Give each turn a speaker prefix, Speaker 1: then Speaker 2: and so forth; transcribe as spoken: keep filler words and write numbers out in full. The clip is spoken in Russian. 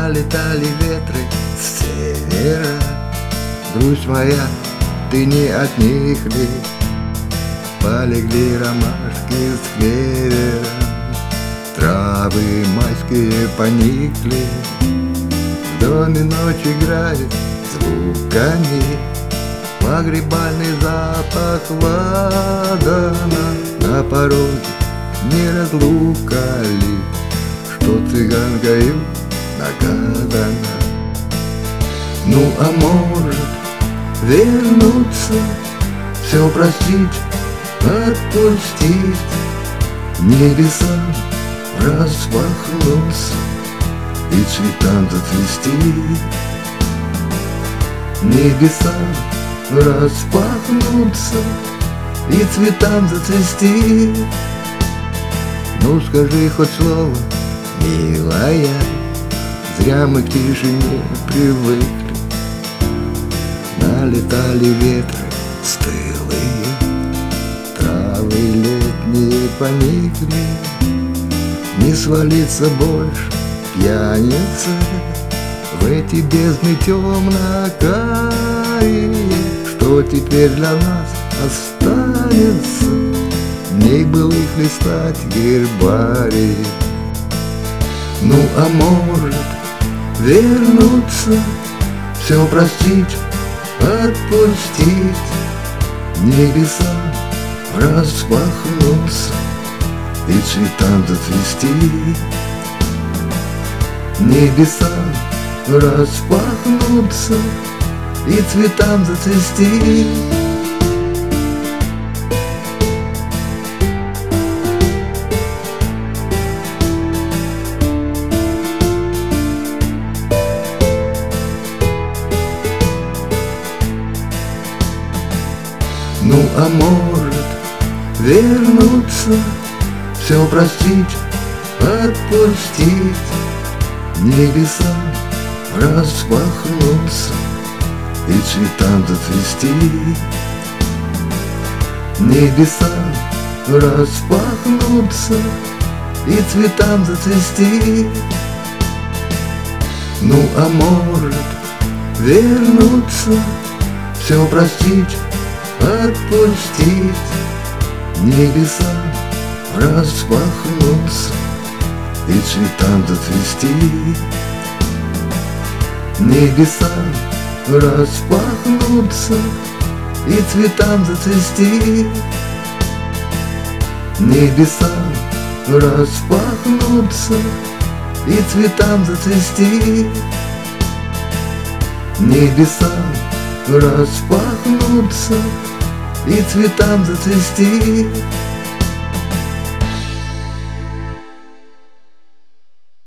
Speaker 1: налетали ветры с севера. Грусть моя, ты не от них ли? Полегли ромашки с клевером, травы майские поникли. В доме ночь играет звуками, погребальный запах ладана. На пороге не разлука ли, что цыганкою наказана? Ну а может вернуться, все простить, отпустить, небесам распахнуться и цветам зацвести. Небесам распахнуться и цветам зацвести. Ну скажи хоть слово, милая, зря мы к тишине привыкли. Налетали ветры стылые, травы летние поникли. Не свалиться больше пьяница в эти бездны темно-карие. Что теперь для нас останется? Дней былых листать гербарий. Ну а может вернуться, все простить, отпустить, небесам распахнуться и цветам зацвести. Небесам распахнуться и цветам зацвести. Ну а может вернуться, все простить, отпустить, небесам распахнуться и цветам зацвести. Небесам распахнуться и цветам зацвести. Ну а может вернуться, все простить, отпустить, небесам распахнуться и цветам зацвести. Небесам распахнуться и цветам зацвести. Небесам распахнуться и цветам зацвести. Небесам распахнуться и цветам зацвести.